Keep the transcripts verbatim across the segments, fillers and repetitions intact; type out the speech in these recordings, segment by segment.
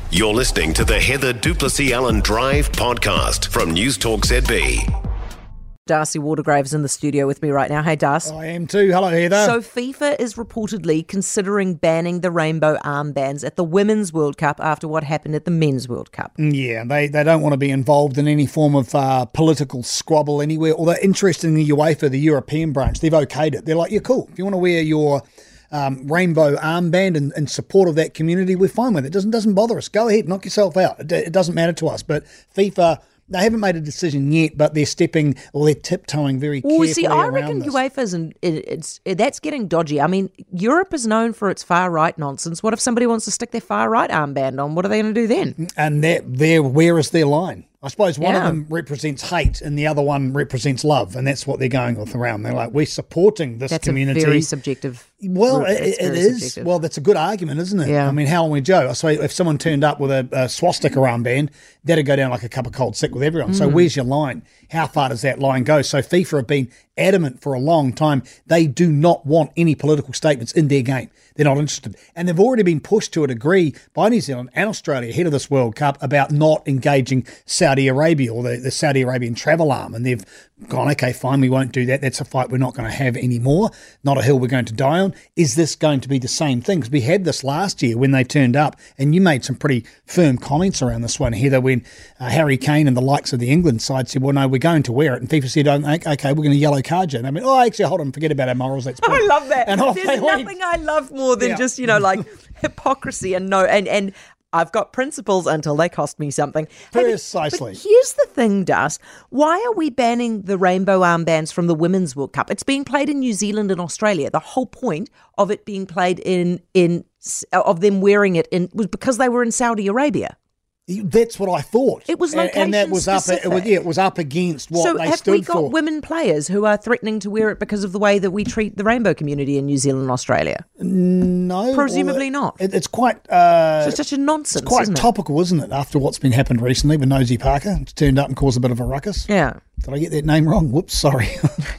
You're listening to the Heather Duplessis Allen Drive podcast from News Talk Z B. Darcy Watergrave's in the studio with me right now. Hey, Darcy. I am too. Hello, Heather. So FIFA is reportedly considering banning the rainbow armbands at the Women's World Cup after what happened at the Men's World Cup. Yeah, they, they don't want to be involved in any form of uh, political squabble anywhere. Although, interestingly, UEFA, the European branch, they've okayed it. They're like, yeah, cool. If you want to wear your um, rainbow armband in, in support of that community, we're fine with it. It doesn't, doesn't bother us. Go ahead, knock yourself out. It, it doesn't matter to us. But FIFA... They haven't made a decision yet, but they're stepping or they're tiptoeing very carefully well, see, I around reckon this. UEFA's and it, it's it, that's getting dodgy. I mean, Europe is known for its far right nonsense. What if somebody wants to stick their far right armband on? What are they going to do then? And that there, where is their line? I suppose one Yeah. of them represents hate and the other one represents love, and that's what they're going with around. They're like, we're supporting this That's community. a very subjective. Well, It's it, it very is. subjective. Well, that's a good argument, isn't it? Yeah. I mean, how long we Joe? So if someone turned up with a, a swastika armband, that'd go down like a cup of cold sick with everyone. Mm. So where's your line? How far does that line go? So FIFA have been adamant for a long time. They do not want any political statements in their game. They're not interested. And they've already been pushed to a degree by New Zealand and Australia ahead of this World Cup about not engaging Saudi Arabia or the, the Saudi Arabian travel arm. And they've gone, okay, fine, we won't do that. That's a fight we're not going to have anymore. Not a hill we're going to die on. Is this going to be the same thing? Because we had this last year when they turned up, and you made some pretty firm comments around this one, Heather, when uh, Harry Kane and the likes of the England side said, well, no, we're going to wear it. And FIFA said, oh, okay, we're going to yellow card you. And I mean, oh, actually, hold on, forget about our morals. Let's I love that. And off There's they went. nothing I love more than Yeah. just, you know, like hypocrisy and no, and, and I've got principles until they cost me something. Hey, but- Precisely. But here's the thing, Das. Why are we banning the rainbow armbands from the Women's World Cup? It's being played in New Zealand and Australia. The whole point of it being played in, in of them wearing it in was because they were in Saudi Arabia. That's what I thought. It was and, and that was up. It was, location-specific. yeah, it was up against what So they have stood we got for. women players who are threatening to wear it because of the way that we treat the rainbow community in New Zealand and Australia? No, Presumably well, not. It, it's quite. Uh, So it's such a nonsense, It's quite isn't it? topical, isn't it? After what's been happened recently with Nosy Parker, it's turned up and caused a bit of a ruckus. Yeah. Did I get that name wrong? Whoops, sorry.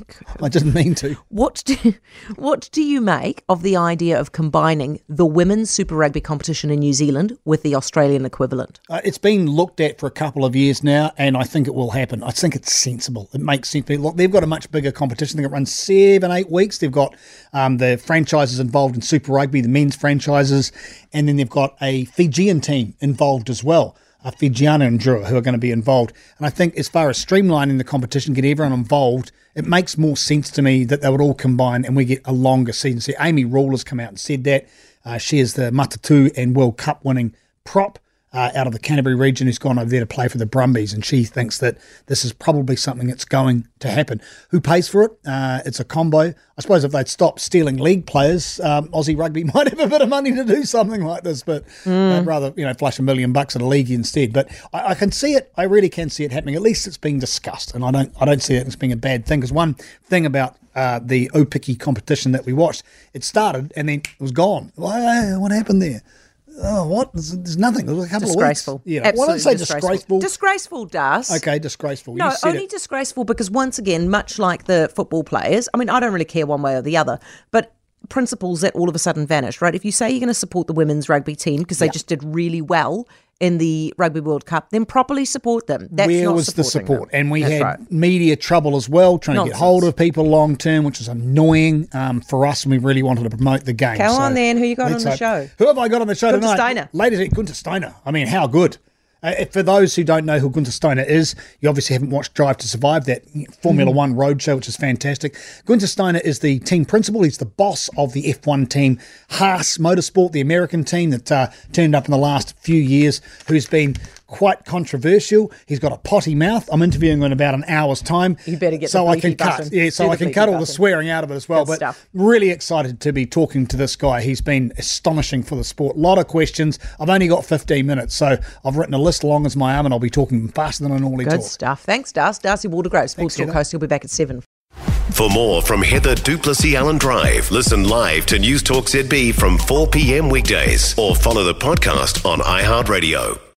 I didn't mean to. What do, what do you make of the idea of combining the women's Super Rugby competition in New Zealand with the Australian equivalent? Uh, it's been looked at for a couple of years now, and I think it will happen. I think it's sensible. It makes sense. Look, they've got a much bigger competition. They've got run seven, eight weeks. They've got um, the franchises involved in Super Rugby, the men's franchises, and then they've got a Fijian team involved as well. Uh, Fijiana and Drua, who are going to be involved. And I think as far as streamlining the competition, get everyone involved, it makes more sense to me that they would all combine and we get a longer season. See, Amy Rule has come out and said that. Uh, she is the Matatu and World Cup winning prop uh, out of the Canterbury region who's gone over there to play for the Brumbies, and she thinks that this is probably something that's going to happen. Who pays for it? Uh, it's a combo. I suppose if they'd stop stealing league players, um, Aussie Rugby might have a bit of money to do something like this, but mm. I'd rather, you know, flush a million bucks at a league instead. But I, I can see it. I really can see it happening. At least it's being discussed, and I don't I don't see it as being a bad thing. Because one thing about uh, the Opiki competition that we watched, it started and then it was gone. Well, what happened there? Oh, what? There's, there's nothing. It was a couple Disgraceful. of weeks. Yeah. Absolutely Well, I don't say disgraceful. disgraceful. Disgraceful, Das. Okay, disgraceful. No, You said only it. disgraceful because, once again, much like the football players, I mean, I don't really care one way or the other, but principles that all of a sudden vanished, right? If you say you're going to support the women's rugby team because they Yeah. just did really well in the Rugby World Cup, then properly support them. That's Where not was the supporting support? them. And we That's had right. media trouble as well, trying Nonsense. to get hold of people long term, which was annoying um, for us, and we really wanted to promote the game. Come So on then, who you got let's on the hope- show? Who have I got on the show Gunther tonight? Steiner. Ladies, Gunther Steiner. I mean, how good. Uh, for those who don't know who Gunther Steiner is, you obviously haven't watched Drive to Survive, that Formula One roadshow, which is fantastic. Gunther Steiner is the team principal. He's the boss of the F one team, Haas Motorsport, the American team that uh, turned up in the last few years, who's been quite controversial. He's got a potty mouth. I'm interviewing him in about an hour's time. You better get so the I can bleepy cut. button. Yeah, so Do I the can bleepy cut all the button. swearing out of it as well. Good but stuff. really excited to be talking to this guy. He's been astonishing for the sport. A lot of questions. I've only got fifteen minutes, so I've written a list long as my arm, and I'll be talking faster than I normally Good talk. stuff. Thanks, Das. Darcy Watergrave, Sports Thanks, Talk Heather. Coast. He'll be back at seven. For more from Heather Duplessis Allen Drive, listen live to News Talk Z B from four p.m. weekdays or follow the podcast on iHeartRadio.